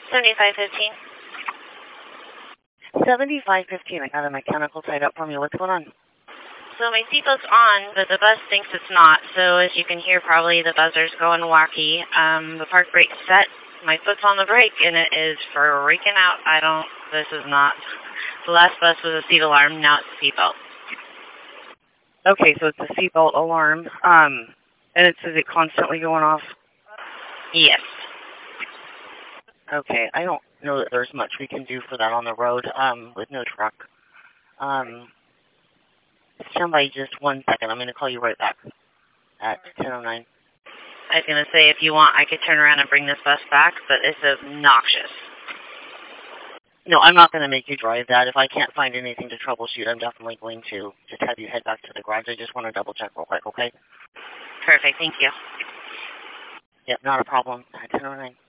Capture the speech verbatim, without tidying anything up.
seventy-five fifteen. seventy-five fifteen, I got a mechanical tied up for me. What's going on? So my seatbelt's on, but the bus thinks it's not. So as you can hear, probably the buzzer's going wacky. Um, the park brake's set. My foot's on the brake, and it is freaking out. I don't, this is not, the last bus was a seat alarm, now it's a seatbelt. Okay, so it's a seatbelt alarm, um, and it's, is it constantly going off? Yes. Okay, I don't know that there's much we can do for that on the road, um, with no truck. Um, stand by just one second. I'm going to call you right back at ten oh nine. I was going to say, if you want, I could turn around and bring this bus back, but it's obnoxious. No, I'm not going to make you drive that. If I can't find anything to troubleshoot, I'm definitely going to just have you head back to the garage. I just want to double check real quick, okay? Perfect, thank you. Yep, not a problem. ten oh nine.